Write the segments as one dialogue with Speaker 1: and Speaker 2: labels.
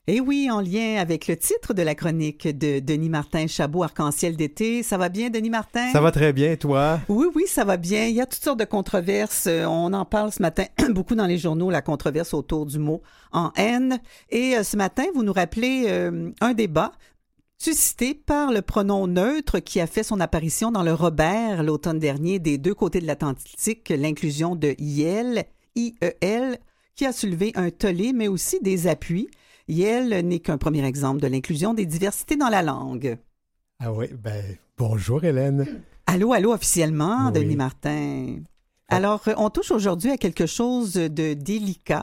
Speaker 1: Et oui, en lien avec le titre de la chronique de Denis Martin Chabot, Arc-en-ciel d'été. Ça va bien, Denis Martin?
Speaker 2: Ça va très bien, toi?
Speaker 1: Oui, ça va bien. Il y a toutes sortes de controverses. On en parle ce matin beaucoup dans les journaux, la controverse autour du mot en haine. Et ce matin, vous nous rappelez un débat suscité par le pronom neutre qui a fait son apparition dans le Robert l'automne dernier des deux côtés de l'Atlantique, l'inclusion de IEL, IEL, qui a soulevé un tollé, mais aussi des appuis. IEL n'est qu'un premier exemple de l'inclusion des diversités dans la langue.
Speaker 2: Ah oui, bonjour Hélène.
Speaker 1: Allô, officiellement,
Speaker 2: Oui.
Speaker 1: Denis Martin. Alors, on touche aujourd'hui à quelque chose de délicat.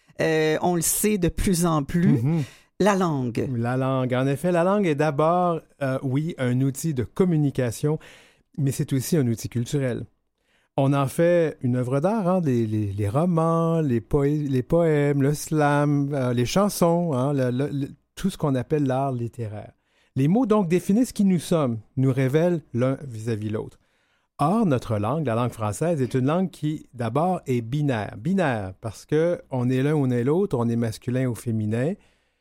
Speaker 1: On le sait de plus en plus.
Speaker 2: Mm-hmm.
Speaker 1: La langue.
Speaker 2: La langue. En effet, la langue est d'abord, oui, un outil de communication, mais c'est aussi un outil culturel. On en fait une œuvre d'art, hein, les romans, les poèmes, le slam, les chansons, hein, tout ce qu'on appelle l'art littéraire. Les mots donc définissent qui nous sommes, nous révèlent l'un vis-à-vis l'autre. Or, notre langue, la langue française, est une langue qui, d'abord, est binaire. Binaire parce qu'on est l'un ou on est l'autre, on est masculin ou féminin.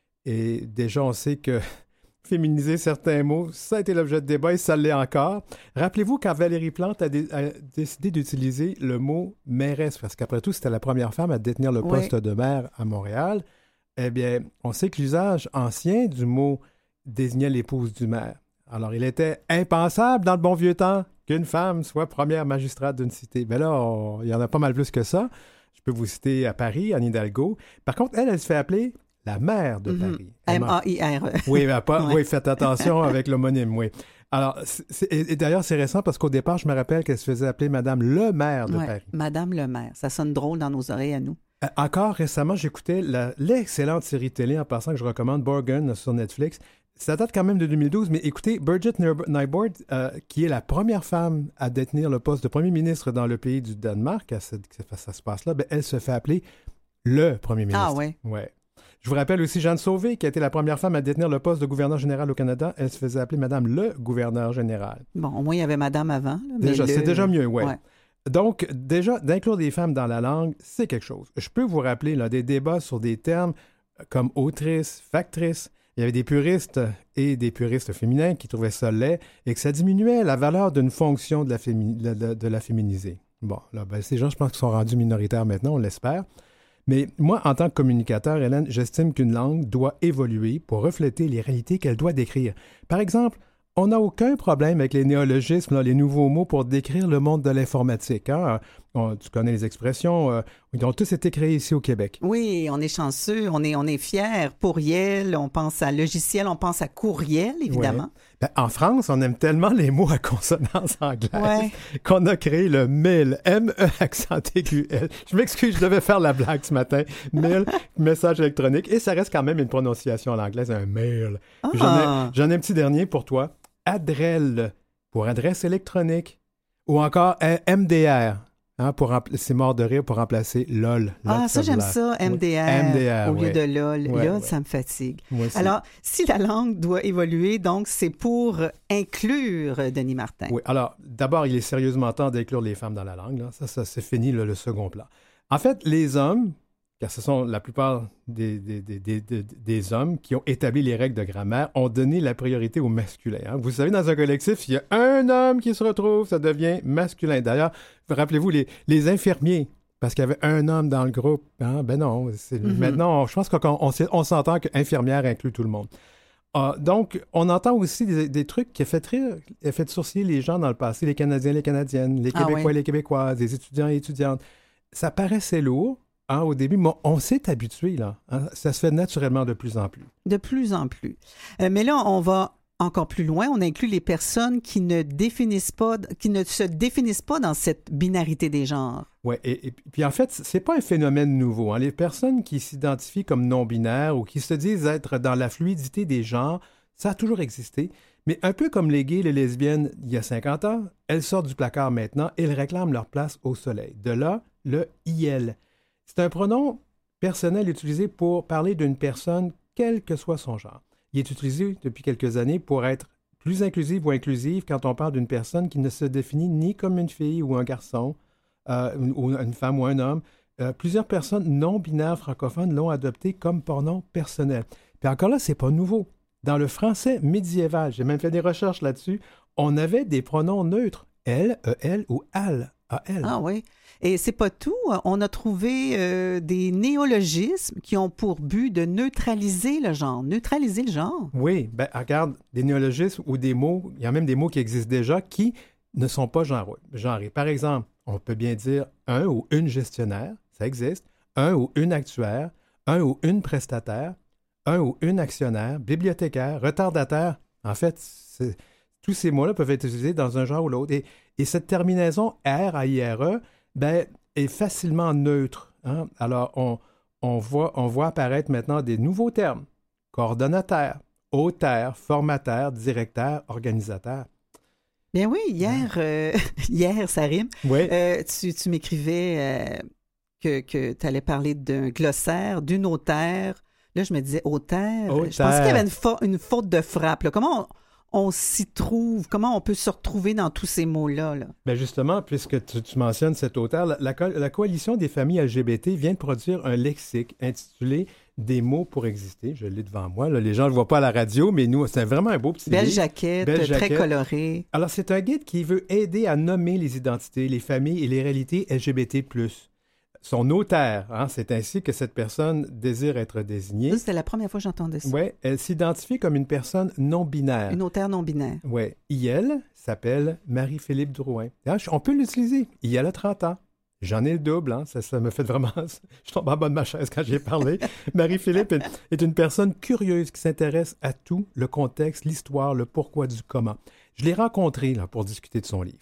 Speaker 2: Et déjà, on sait que féminiser certains mots, ça a été l'objet de débat et ça l'est encore. Rappelez-vous quand Valérie Plante a décidé d'utiliser le mot « mairesse », parce qu'après tout, c'était la première femme à détenir le poste de maire à Montréal. Eh bien, on sait que l'usage ancien du mot désignait l'épouse du maire. Alors, il était impensable dans le bon vieux temps qu'une femme soit première magistrate d'une cité. Mais là, il y en a pas mal plus que ça. Je peux vous citer à Paris, Anne Hidalgo. Par contre, elle se fait appeler la maire de Paris.
Speaker 1: M-A-I-R.
Speaker 2: Oui, oui, faites attention avec l'homonyme, oui. Alors, et d'ailleurs, c'est récent parce qu'au départ, je me rappelle qu'elle se faisait appeler Madame le maire de Paris.
Speaker 1: Madame le maire. Ça sonne drôle dans nos oreilles à nous.
Speaker 2: Encore récemment, j'écoutais l'excellente série télé, en passant, que je recommande, Borgen, sur Netflix. Ça date quand même de 2012, mais écoutez, Birgit Nyborg, qui est la première femme à détenir le poste de premier ministre dans le pays du Danemark, ça se passe là, elle se fait appeler le premier ministre.
Speaker 1: Ah oui?
Speaker 2: Oui. Je vous rappelle aussi Jeanne Sauvé, qui a été la première femme à détenir le poste de gouverneur général au Canada. Elle se faisait appeler Madame le gouverneur général.
Speaker 1: Bon, au moins, il y avait Madame avant. Là,
Speaker 2: déjà,
Speaker 1: mais
Speaker 2: c'est déjà mieux, oui. Ouais. Donc, déjà, d'inclure des femmes dans la langue, c'est quelque chose. Je peux vous rappeler là, des débats sur des termes comme autrice, factrice. Il y avait des puristes et des puristes féminins qui trouvaient ça laid et que ça diminuait la valeur d'une fonction de la féminiser. Bon, là, ces gens, je pense qu'ils sont rendus minoritaires maintenant, on l'espère. Mais moi, en tant que communicateur, Hélène, j'estime qu'une langue doit évoluer pour refléter les réalités qu'elle doit décrire. Par exemple, on n'a aucun problème avec les néologismes, là, les nouveaux mots pour décrire le monde de l'informatique. Hein? Tu connais les expressions, ils ont tous été créés ici au Québec.
Speaker 1: Oui, on est chanceux, on est fiers. Pourriel, on pense à logiciel, on pense à courriel, évidemment.
Speaker 2: Ouais. En France, on aime tellement les mots à consonance anglaise qu'on a créé le MIL, M-E accent aigu L. Je m'excuse, je devais faire la blague ce matin. MIL, message électronique, et ça reste quand même une prononciation en anglais, un mail.
Speaker 1: Ah.
Speaker 2: J'en ai un petit dernier pour toi. ADREL, pour adresse électronique, ou encore MDR, hein, c'est mort de rire pour remplacer LOL.
Speaker 1: Ça j'aime ça, MDR, au lieu de LOL. LOL, ça me fatigue. Alors, si la langue doit évoluer, donc c'est pour inclure Denis Martin.
Speaker 2: Oui, alors, d'abord, il est sérieusement temps d'inclure les femmes dans la langue. Là. Ça c'est fini, le second plan. En fait, les hommes, car ce sont la plupart des hommes qui ont établi les règles de grammaire, ont donné la priorité au masculin. Hein. Vous savez, dans un collectif, s'il y a un homme qui se retrouve, ça devient masculin. D'ailleurs, rappelez-vous, les infirmiers, parce qu'il y avait un homme dans le groupe. Hein? Ben non, maintenant, je pense qu'on s'entend qu'infirmière inclut tout le monde. Donc, on entend aussi des trucs qui ont fait sourciller les gens dans le passé, les Canadiens, les Canadiennes, les Québécois, les Québécoises, les étudiants et étudiantes. Ça paraissait lourd. Hein, au début, mais on s'est habitué, là. Hein, ça se fait naturellement de plus en plus.
Speaker 1: De plus en plus. Mais là, on va encore plus loin. On inclut les personnes qui ne se définissent pas dans cette binarité des genres.
Speaker 2: Oui, et puis en fait, c'est pas un phénomène nouveau. Hein. Les personnes qui s'identifient comme non-binaires ou qui se disent être dans la fluidité des genres, ça a toujours existé. Mais un peu comme les gays et les lesbiennes il y a 50 ans, elles sortent du placard maintenant et elles réclament leur place au soleil. De là, le « IL ». C'est un pronom personnel utilisé pour parler d'une personne, quel que soit son genre. Il est utilisé depuis quelques années pour être plus inclusive ou inclusive quand on parle d'une personne qui ne se définit ni comme une fille ou un garçon, ou une femme ou un homme. Plusieurs personnes non-binaires francophones l'ont adopté comme pronom personnel. Puis encore là, c'est pas nouveau. Dans le français médiéval, j'ai même fait des recherches là-dessus, on avait des pronoms neutres. Elle, elle ou al, al.
Speaker 1: Ah oui. Et c'est pas tout. On a trouvé des néologismes qui ont pour but de neutraliser le genre. Neutraliser le genre.
Speaker 2: Oui, ben regarde, des néologismes ou des mots, il y a même des mots qui existent déjà qui ne sont pas genrés. Par exemple, on peut bien dire un ou une gestionnaire, ça existe, un ou une actuaire, un ou une prestataire, un ou une actionnaire, bibliothécaire, retardataire. En fait, tous ces mots-là peuvent être utilisés dans un genre ou l'autre. Et cette terminaison R à IRE ben, est facilement neutre. Hein? Alors, on voit apparaître maintenant des nouveaux termes. Coordonnateur, auteur, formateur, directeur, organisateur.
Speaker 1: Bien oui, hier, ça rime.
Speaker 2: Oui.
Speaker 1: Tu m'écrivais que tu allais parler d'un glossaire, d'une auteure. Là, je me disais auteure. Je pensais qu'il y avait une faute de frappe. Là. Comment on s'y trouve? Comment on peut se retrouver dans tous ces mots-là? Là?
Speaker 2: Bien justement, puisque tu mentionnes cet auteur, la Coalition des familles LGBT vient de produire un lexique intitulé « Des mots pour exister ». Je l'ai devant moi. Là, les gens ne le voient pas à la radio, mais nous, c'est vraiment un beau petit
Speaker 1: Belle
Speaker 2: livre.
Speaker 1: jaquette, très colorée.
Speaker 2: Alors, c'est un guide qui veut aider à nommer les identités, les familles et les réalités LGBT+. Son auteur, hein, c'est ainsi que cette personne désire être désignée.
Speaker 1: Ça, c'était la première fois que j'entendais ça.
Speaker 2: Oui, elle s'identifie comme une personne non-binaire.
Speaker 1: Une auteure non-binaire.
Speaker 2: Oui. Elle s'appelle Marie-Philippe Drouin. On peut l'utiliser. Elle a 30 ans. J'en ai le double, hein. Ça me fait vraiment... Je tombe en bas de ma chaise quand j'y ai parlé. Marie-Philippe est une personne curieuse qui s'intéresse à tout, le contexte, l'histoire, le pourquoi du comment. Je l'ai rencontrée là, pour discuter de son livre.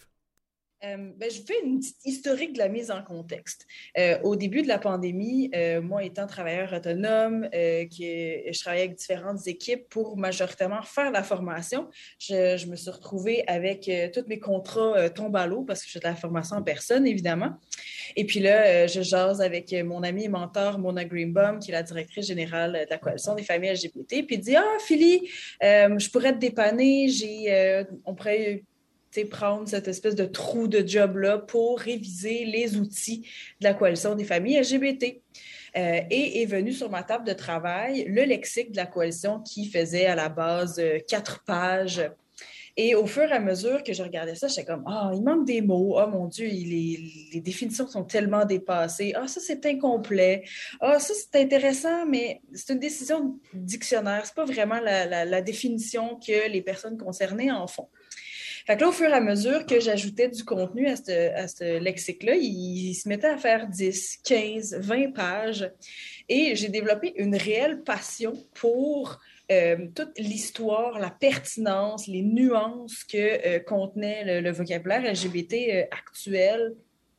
Speaker 3: Je fais une petite historique de la mise en contexte. Au début de la pandémie, moi étant travailleur autonome, je travaillais avec différentes équipes pour majoritairement faire la formation. Je me suis retrouvée avec tous mes contrats tombent à l'eau parce que je fais de la formation en personne, évidemment. Et puis là, je jase avec mon amie et mentor, Mona Greenbaum, qui est la directrice générale de la Coalition des familles LGBT. Puis elle dit « Ah, Philly, je pourrais te dépanner, on pourrait... » prendre cette espèce de trou de job-là pour réviser les outils de la Coalition des familles LGBT. Et est venu sur ma table de travail le lexique de la Coalition qui faisait à la base 4 pages. Et au fur et à mesure que je regardais ça, j'étais comme « Ah, il manque des mots. Ah, mon Dieu, les définitions sont tellement dépassées. Ah, ça, c'est incomplet. Ah, ça, c'est intéressant, mais c'est une décision de dictionnaire. C'est pas vraiment la définition que les personnes concernées en font. » Fait que là, au fur et à mesure que j'ajoutais du contenu à ce lexique-là, il se mettait à faire 10, 15, 20 pages. Et j'ai développé une réelle passion pour toute l'histoire, la pertinence, les nuances que contenait le vocabulaire LGBT actuel.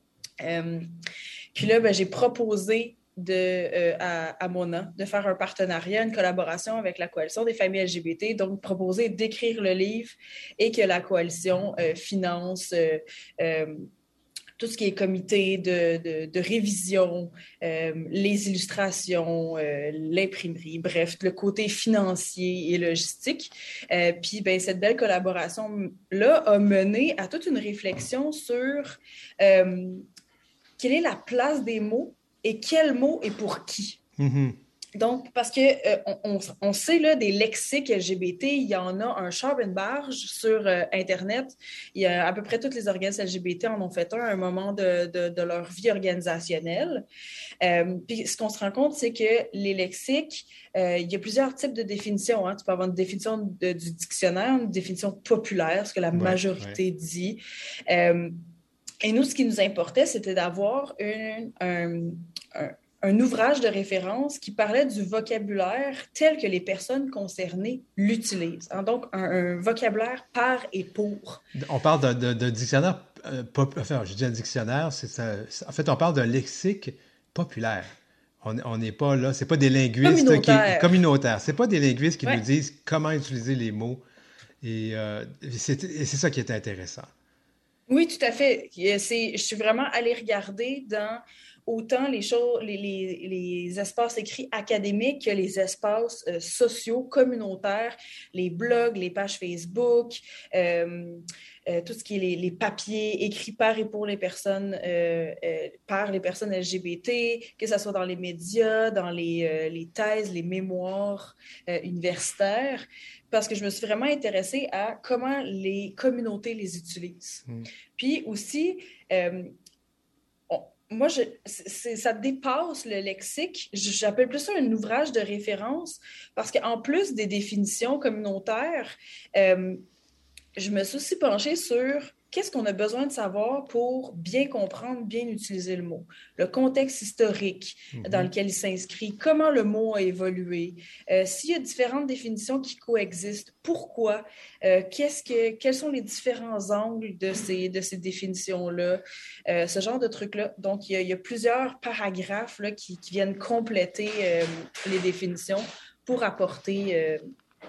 Speaker 3: Puis là, j'ai proposé à Mona de faire un partenariat, une collaboration avec la Coalition des familles LGBT, donc proposer d'écrire le livre et que la Coalition finance tout ce qui est comité de révision, les illustrations, l'imprimerie, bref, le côté financier et logistique. Puis cette belle collaboration-là a mené à toute une réflexion sur quelle est la place des mots et quel mot est pour qui.
Speaker 2: Mm-hmm.
Speaker 3: Donc, parce que on sait là, des lexiques LGBT, il y en a un char et une barge sur Internet. Il y a à peu près toutes les organismes LGBT en ont fait un moment de leur vie organisationnelle. Puis ce qu'on se rend compte, c'est que les lexiques, il y a plusieurs types de définitions. Hein. Tu peux avoir une définition du dictionnaire, une définition populaire, ce que la majorité dit. Et nous, ce qui nous importait, c'était d'avoir un ouvrage de référence qui parlait du vocabulaire tel que les personnes concernées l'utilisent. Hein? Donc, un vocabulaire par et pour.
Speaker 2: On parle de dictionnaire, enfin, je dis un dictionnaire, en fait, on parle d'un lexique populaire. On n'est pas là, c'est pas des linguistes communautaires. C'est pas des linguistes qui nous disent comment utiliser les mots. Et c'est ça qui est intéressant.
Speaker 3: Oui, tout à fait. Je suis vraiment allée regarder dans autant les espaces écrits académiques que les espaces sociaux, communautaires, les blogs, les pages Facebook, tout ce qui est les papiers écrits par et pour les personnes, par les personnes LGBT, que ce soit dans les médias, dans les thèses, les mémoires universitaires, parce que je me suis vraiment intéressée à comment les communautés les utilisent. Puis aussi, moi, ça dépasse le lexique. J'appelle plus ça un ouvrage de référence parce qu'en plus des définitions communautaires, je me suis aussi penchée sur qu'est-ce qu'on a besoin de savoir pour bien comprendre, bien utiliser le mot. Le contexte historique dans lequel il s'inscrit, comment le mot a évolué, s'il y a différentes définitions qui coexistent, pourquoi, quels sont les différents angles de ces définitions-là, ce genre de trucs-là. Donc, il y a plusieurs paragraphes là, qui viennent compléter les définitions pour apporter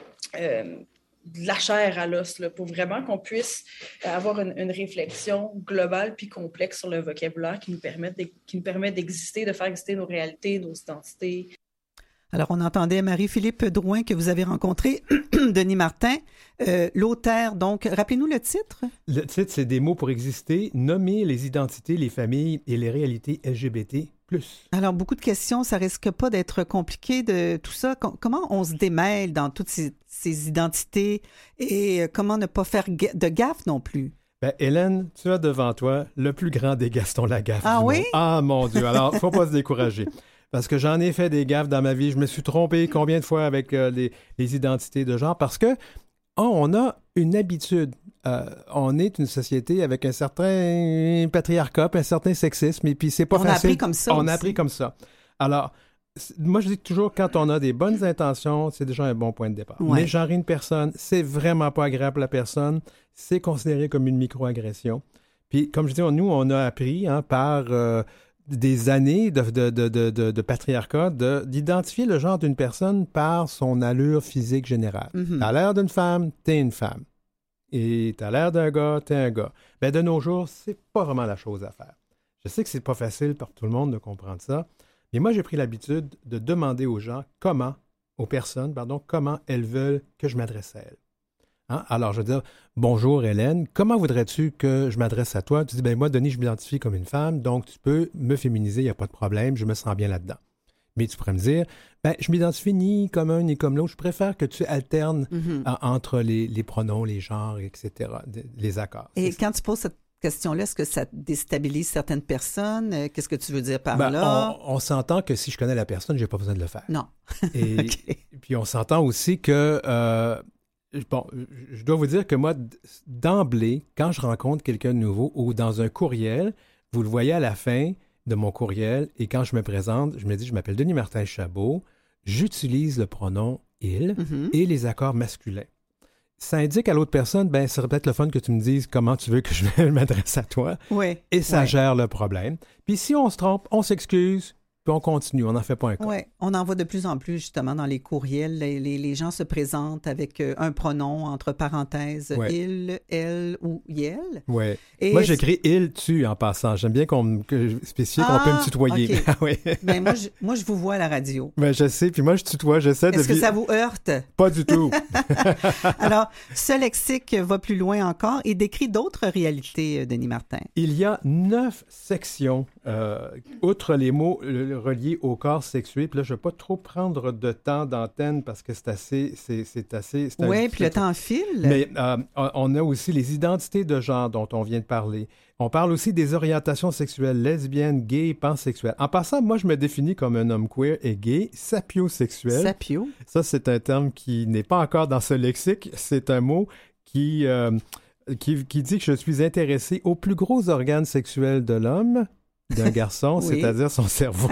Speaker 3: de la chair à l'os, là, pour vraiment qu'on puisse avoir une réflexion globale puis complexe sur le vocabulaire qui nous permet d'exister, de faire exister nos réalités, nos identités.
Speaker 1: Alors, on entendait Marie-Philippe Drouin que vous avez rencontré, Denis Martin, l'auteur. Donc, rappelez-nous le titre.
Speaker 2: Le titre, c'est « Des mots pour exister, nommer les identités, les familles et les réalités LGBT+. » Alors, beaucoup de questions, ça risque pas d'être compliqué de tout ça. Comment on se démêle dans toutes ces identités et comment ne pas faire de gaffe non plus? Ben, Hélène, tu as devant toi le plus grand des Gaston Lagaffe.
Speaker 1: Ah oui?
Speaker 2: Ah, mon Dieu! Alors, faut pas se décourager. Parce que j'en ai fait des gaffes dans ma vie. Je me suis trompé combien de fois avec les identités de genre? Parce que on a une habitude. On est une société avec un certain patriarcat, un certain sexisme, et puis c'est pas facile.
Speaker 1: On a appris comme ça.
Speaker 2: On a appris comme ça. Alors, moi, je dis toujours, quand on a des bonnes intentions, c'est déjà un bon point de départ.
Speaker 1: Ouais.
Speaker 2: Mais genrer une personne, c'est vraiment pas agréable pour la personne. C'est considéré comme une microagression. Puis, comme je dis, nous, on a appris par des années de patriarcat d'identifier le genre d'une personne par son allure physique générale. T'as l'air d'une femme, t'es une femme. Et t'as l'air d'un gars, t'es un gars. Ben, de nos jours, c'est pas vraiment la chose à faire. Je sais que c'est pas facile pour tout le monde de comprendre ça, mais moi, j'ai pris l'habitude de demander aux gens comment elles veulent que je m'adresse à elles. Hein? Alors, je veux dire, bonjour Hélène, comment voudrais-tu que je m'adresse à toi? Tu dis, ben moi, Denis, je m'identifie comme une femme, donc tu peux me féminiser, il n'y a pas de problème, je me sens bien là-dedans. Mais tu pourrais me dire, ben, je m'identifie ni comme un ni comme l'autre, je préfère que tu alternes entre les pronoms, les genres, etc., les accords.
Speaker 1: Et quand tu poses cette question-là, est-ce que ça déstabilise certaines personnes? Qu'est-ce que tu veux dire par là?
Speaker 2: On s'entend que si je connais la personne, je n'ai pas besoin de le faire.
Speaker 1: Non.
Speaker 2: Et
Speaker 1: Okay.
Speaker 2: Puis on s'entend aussi que, je dois vous dire que moi, d'emblée, quand je rencontre quelqu'un de nouveau ou dans un courriel, vous le voyez à la fin de mon courriel, et quand je me présente, je me dis, je m'appelle Denis Martin Chabot, j'utilise le pronom « il » et les accords masculins. Ça indique à l'autre personne, ben, ce serait peut-être le fun que tu me dises comment tu veux que je m'adresse à toi.
Speaker 1: Oui.
Speaker 2: Et ça gère le problème. Puis si on se trompe, on s'excuse, puis on continue, on n'en fait pas un cas.
Speaker 1: Oui, on en voit de plus en plus justement dans les courriels. Les gens se présentent avec un pronom entre parenthèses, il, elle ou yel.
Speaker 2: Oui.
Speaker 1: Et
Speaker 2: moi, j'écris il, tu en passant. J'aime bien qu'on spécifie qu'on peut me tutoyer.
Speaker 1: Okay.
Speaker 2: Oui.
Speaker 1: Ben, moi, je vous vois à la radio.
Speaker 2: Ben, je sais, puis moi, je tutoie, j'essaie de...
Speaker 1: Est-ce que ça vous heurte?
Speaker 2: Pas du tout.
Speaker 1: Alors, ce lexique va plus loin encore et décrit d'autres réalités, Denis Martin.
Speaker 2: Il y a 9 sections, outre les mots reliés au corps sexué. Puis là, je ne vais pas trop prendre de temps d'antenne parce que c'est assez...
Speaker 1: Oui, puis le temps file.
Speaker 2: Mais on a aussi les identités de genre dont on vient de parler. On parle aussi des orientations sexuelles lesbiennes, gays, pansexuelles. En passant, moi, je me définis comme un homme queer et gay, sapiosexuel.
Speaker 1: Sapio.
Speaker 2: Ça, c'est un terme qui n'est pas encore dans ce lexique. C'est un mot qui dit que je suis intéressé aux plus gros organes sexuels de l'homme, d'un garçon,
Speaker 1: Oui.
Speaker 2: c'est-à-dire son cerveau.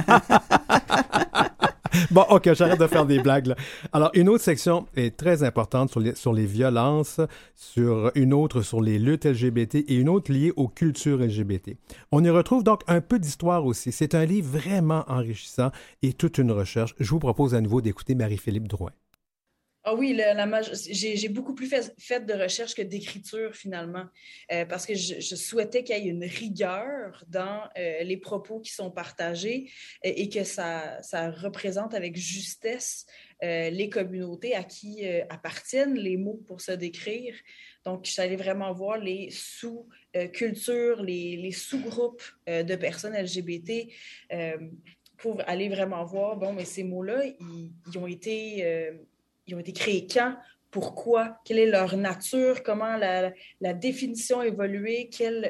Speaker 2: Bon, OK, j'arrête de faire des blagues, là. Alors, une autre section est très importante sur les violences, sur une autre sur les luttes LGBT et une autre liée aux cultures LGBT. On y retrouve donc un peu d'histoire aussi. C'est un livre vraiment enrichissant et toute une recherche. Je vous propose à nouveau d'écouter Marie-Philippe Drouin.
Speaker 3: Ah oui, j'ai beaucoup plus fait de recherche que d'écriture finalement, parce que je souhaitais qu'il y ait une rigueur dans les propos qui sont partagés et que ça représente avec justesse les communautés à qui appartiennent les mots pour se décrire. Donc, je suis allée vraiment voir les sous-cultures, les sous-groupes de personnes LGBT pour aller vraiment voir, bon, mais ces mots-là, ils ont été créés quand? Pourquoi? Quelle est leur nature? Comment la définition a évolué?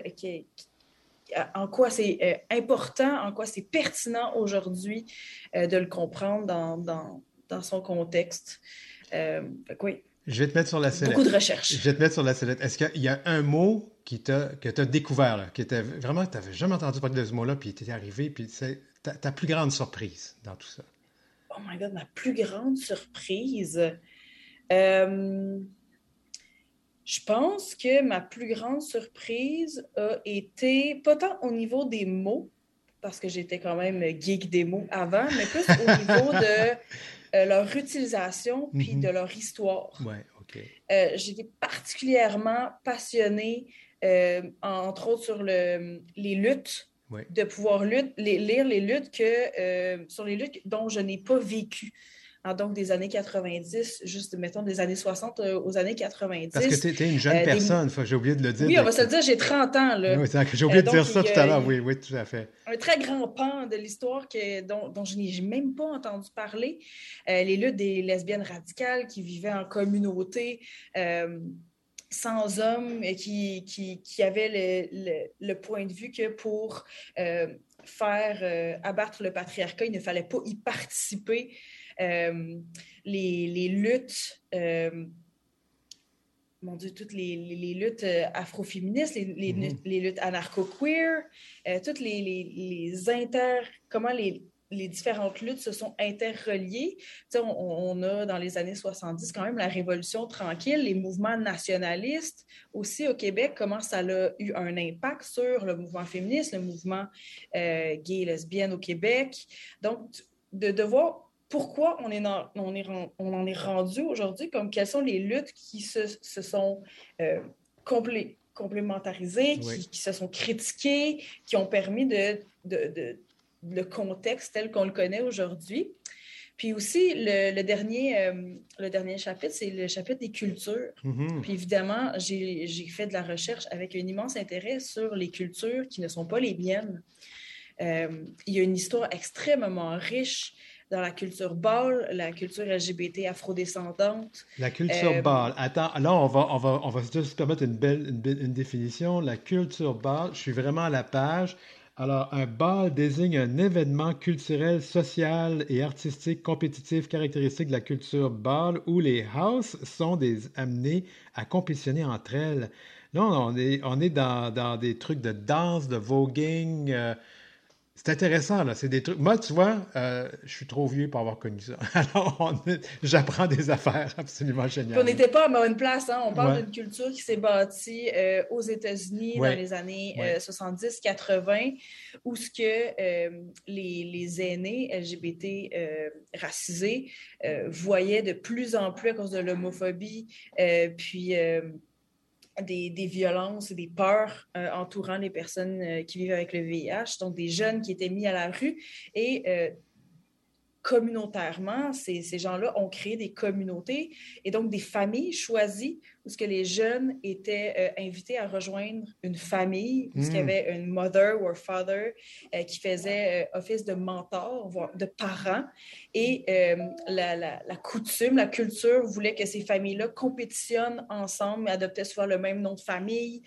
Speaker 3: En quoi c'est important? En quoi c'est pertinent aujourd'hui de le comprendre dans son contexte? Oui.
Speaker 2: Je vais te mettre sur la sellette.
Speaker 3: Beaucoup de recherches.
Speaker 2: Je vais te mettre sur la sellette. Est-ce qu'il y a un mot que tu as découvert, là, qui était vraiment, tu n'avais jamais entendu parler de ce mot-là, puis tu es arrivé, puis c'est ta plus grande surprise dans tout ça?
Speaker 3: Oh my God, ma plus grande surprise. Je pense que ma plus grande surprise a été, pas tant au niveau des mots, parce que j'étais quand même geek des mots avant, mais plus au niveau de leur utilisation puis de leur histoire.
Speaker 2: Ouais, OK.
Speaker 3: J'étais particulièrement passionnée, entre autres sur les luttes, de pouvoir lire les luttes sur les luttes dont je n'ai pas vécu. Donc, des années 90, juste, mettons, des années 60 aux années 90.
Speaker 2: Parce que tu es une jeune personne, j'ai oublié de le dire.
Speaker 3: Oui, on va se le dire, j'ai 30 ans. Là.
Speaker 2: Oui, j'ai oublié de dire ça tout à l'heure, oui, tout à fait.
Speaker 3: Un très grand pan de l'histoire dont je n'ai même pas entendu parler. Les luttes des lesbiennes radicales qui vivaient en communauté, sans hommes, qui avaient le point de vue que pour faire abattre le patriarcat, il ne fallait pas y participer. Les luttes, mon Dieu, toutes les luttes afroféministes, les luttes anarcho-queer, toutes comment les différentes luttes se sont interreliées. On a, dans les années 70, quand même la Révolution tranquille, les mouvements nationalistes aussi au Québec, comment ça a eu un impact sur le mouvement féministe, le mouvement gay et lesbienne au Québec. Donc, de voir pourquoi on en est rendu aujourd'hui, comme quelles sont les luttes qui se sont complémentarisées, qui se sont critiquées, qui ont permis le contexte tel qu'on le connaît aujourd'hui. Puis aussi, le dernier chapitre, c'est le chapitre des cultures. Puis évidemment, j'ai fait de la recherche avec un immense intérêt sur les cultures qui ne sont pas les miennes. Il y a une histoire extrêmement riche dans la culture BAL, la culture LGBT afrodescendante.
Speaker 2: La culture BAL. Attends, là, on va juste permettre une définition. La culture BAL, je suis vraiment à la page. Alors, un bal désigne un événement culturel, social et artistique compétitif caractéristique de la culture BAL où les houses sont amenées à compétitionner entre elles. Là, on est dans des trucs de danse, de voguing. C'est intéressant, là. C'est des trucs. Moi, tu vois, je suis trop vieux pour avoir connu ça. Alors, j'apprends des affaires absolument géniales.
Speaker 3: Puis on n'était pas à bonne place, hein? On parle d'une culture qui s'est bâtie aux États-Unis dans les années 70-80, où ce que les aînés LGBT racisés voyaient de plus en plus à cause de l'homophobie, puis des violences et des peurs entourant les personnes qui vivent avec le VIH, donc des jeunes qui étaient mis à la rue et communautairement, ces gens-là ont créé des communautés et donc des familles choisies où ce que les jeunes étaient invités à rejoindre une famille, où il y avait une mother ou un father qui faisait office de mentor, voire de parent. Et la coutume, la culture voulait que ces familles-là compétitionnent ensemble, mais adoptaient souvent le même nom de famille.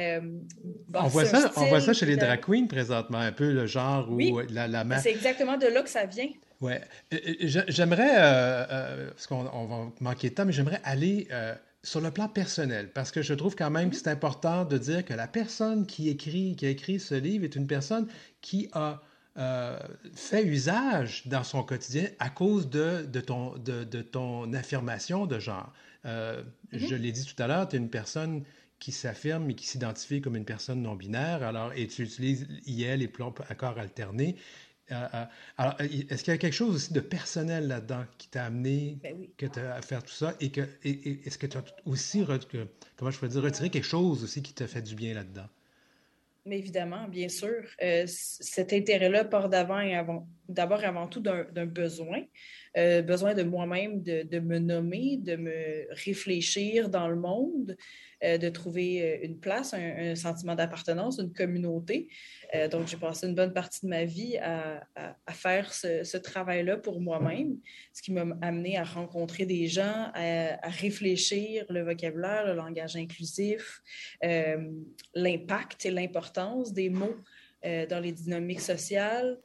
Speaker 2: On voit ça chez les drag queens présentement, un peu le genre où
Speaker 3: c'est exactement de là que ça vient.
Speaker 2: Oui. J'aimerais, parce qu'on va manquer de temps, mais j'aimerais aller sur le plan personnel, parce que je trouve quand même que c'est important de dire que la personne qui a écrit ce livre est une personne qui a fait usage dans son quotidien à cause de ton affirmation de genre. Je l'ai dit tout à l'heure, tu es une personne qui s'affirme et qui s'identifie comme une personne non-binaire, alors, et tu utilises « il », les pronoms accords alternés. Alors, est-ce qu'il y a quelque chose aussi de personnel là-dedans qui t'a amené
Speaker 3: Oui.
Speaker 2: à faire tout ça? Et est-ce que tu as aussi, comment je peux dire, retiré quelque chose aussi qui t'a fait du bien là-dedans?
Speaker 3: Mais évidemment, bien sûr. Cet intérêt-là part d'abord et avant tout d'un besoin. Besoin de moi-même de me nommer, de me réfléchir dans le monde, de trouver une place, un sentiment d'appartenance, une communauté. Donc, j'ai passé une bonne partie de ma vie à faire ce travail-là pour moi-même, ce qui m'a amené à rencontrer des gens, à réfléchir le vocabulaire, le langage inclusif, l'impact et l'importance des mots dans les dynamiques sociales.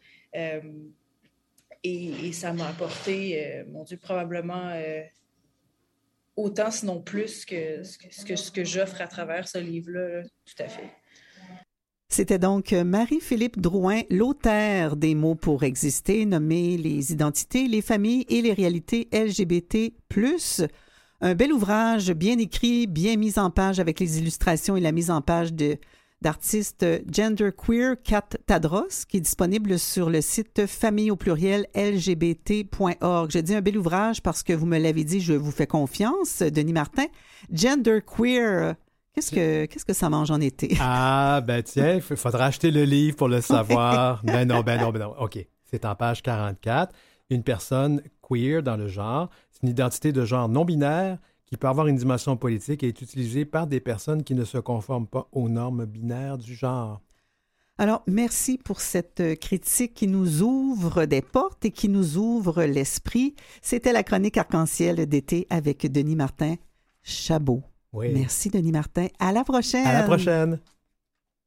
Speaker 3: Et ça m'a apporté, mon Dieu, probablement autant, sinon plus, que ce que j'offre à travers ce livre-là. Tout à fait.
Speaker 1: C'était donc Marie-Philippe Drouin, l'auteure des mots pour exister, nommé Les identités, les familles et les réalités LGBT+. Un bel ouvrage bien écrit, bien mis en page avec les illustrations et la mise en page d'artistes genderqueer Kat Tadros, qui est disponible sur le site famille au pluriel lgbt.org. Je dis un bel ouvrage parce que vous me l'avez dit, je vous fais confiance, Denis Martin. Genderqueer, qu'est-ce que ça mange en été?
Speaker 2: Ah, ben tiens, il faudra acheter le livre pour le savoir. Ben non. OK, c'est en page 44. Une personne queer dans le genre, c'est une identité de genre non-binaire qui peut avoir une dimension politique et est utilisée par des personnes qui ne se conforment pas aux normes binaires du genre.
Speaker 1: Alors, merci pour cette critique qui nous ouvre des portes et qui nous ouvre l'esprit. C'était la chronique Arc-en-Ciel d'été avec Denis Martin Chabot.
Speaker 2: Oui.
Speaker 1: Merci, Denis Martin. À la prochaine.
Speaker 2: À la prochaine.